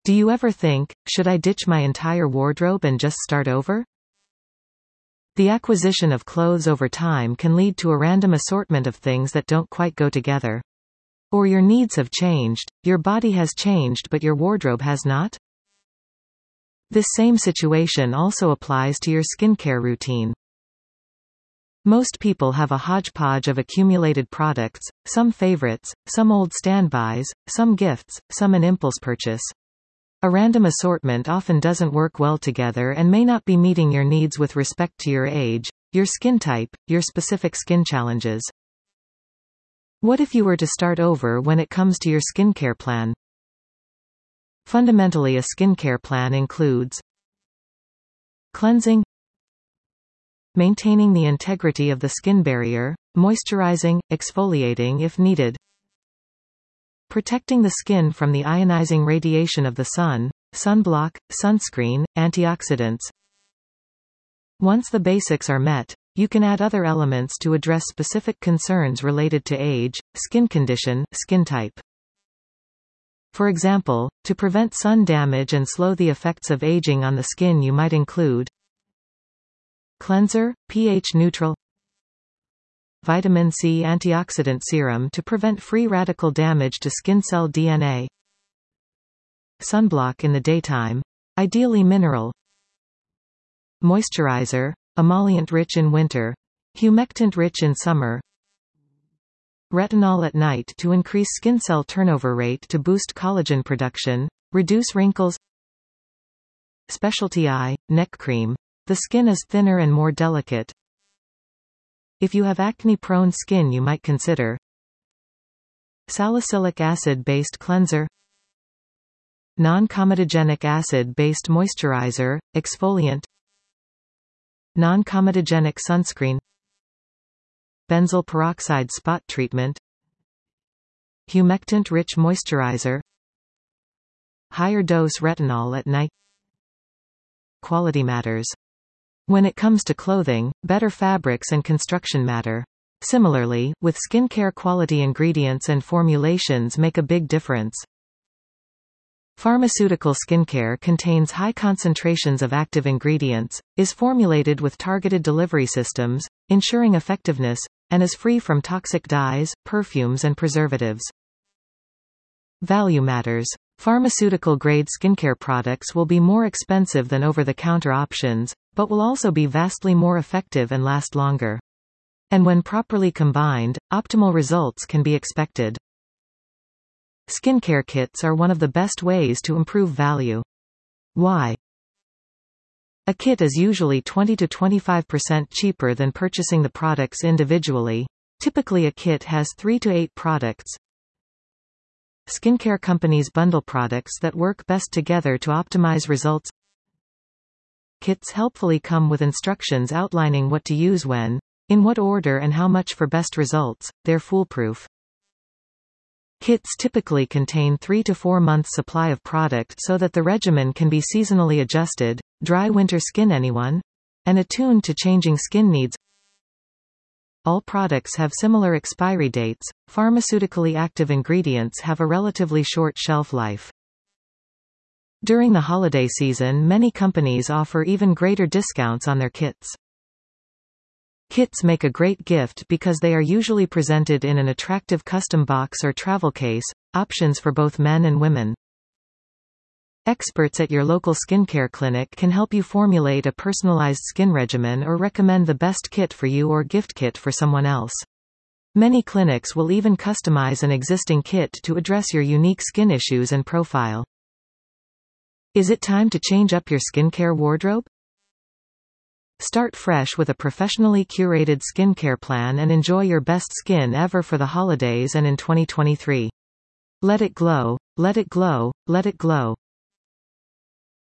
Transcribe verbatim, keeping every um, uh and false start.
Do you ever think, should I ditch my entire wardrobe and just start over? The acquisition of clothes over time can lead to a random assortment of things that don't quite go together. Or your needs have changed, your body has changed but your wardrobe has not? This same situation also applies to your skincare routine. Most people have a hodgepodge of accumulated products, some favorites, some old standbys, some gifts, some an impulse purchase. A random assortment often doesn't work well together and may not be meeting your needs with respect to your age, your skin type, your specific skin challenges. What if you were to start over when it comes to your skincare plan? Fundamentally, a skincare plan includes cleansing, maintaining the integrity of the skin barrier, moisturizing, exfoliating if needed, protecting the skin from the ionizing radiation of the sun, sunblock, sunscreen, antioxidants. Once the basics are met, you can add other elements to address specific concerns related to age, skin condition, skin type. For example, to prevent sun damage and slow the effects of aging on the skin, you might include cleanser, pH neutral, vitamin C antioxidant serum to prevent free radical damage to skin cell D N A, sunblock in the daytime, ideally mineral, moisturizer, emollient rich in winter, humectant rich in summer, retinol at night to increase skin cell turnover rate to boost collagen production, reduce wrinkles, specialty eye, neck cream. The skin is thinner and more delicate. If you have acne-prone skin, you might consider salicylic acid-based cleanser, non-comedogenic acid-based moisturizer, exfoliant, non-comedogenic sunscreen, benzoyl peroxide spot treatment, humectant-rich moisturizer, higher dose retinol at night. Quality matters. When it comes to clothing, better fabrics and construction matter. Similarly, with skincare, quality ingredients and formulations make a big difference. Pharmaceutical skincare contains high concentrations of active ingredients, is formulated with targeted delivery systems, ensuring effectiveness, and is free from toxic dyes, perfumes and preservatives. Value matters. Pharmaceutical-grade skincare products will be more expensive than over-the-counter options, but will also be vastly more effective and last longer. And when properly combined, optimal results can be expected. Skincare kits are one of the best ways to improve value. Why? A kit is usually twenty to twenty-five percent cheaper than purchasing the products individually. Typically, a kit has three to eight products. Skincare companies bundle products that work best together to optimize results. Kits helpfully come with instructions outlining what to use when, in what order and how much for best results. They're foolproof. Kits typically contain three to four months supply of product so that the regimen can be seasonally adjusted, dry winter skin anyone, and attuned to changing skin needs. All products have similar expiry dates. Pharmaceutically active ingredients have a relatively short shelf life. During the holiday season, many companies offer even greater discounts on their kits. Kits make a great gift because they are usually presented in an attractive custom box or travel case, options for both men and women. Experts at your local skincare clinic can help you formulate a personalized skin regimen or recommend the best kit for you or gift kit for someone else. Many clinics will even customize an existing kit to address your unique skin issues and profile. Is it time to change up your skincare wardrobe? Start fresh with a professionally curated skincare plan and enjoy your best skin ever for the holidays and in twenty twenty-three. Let it glow, let it glow, let it glow.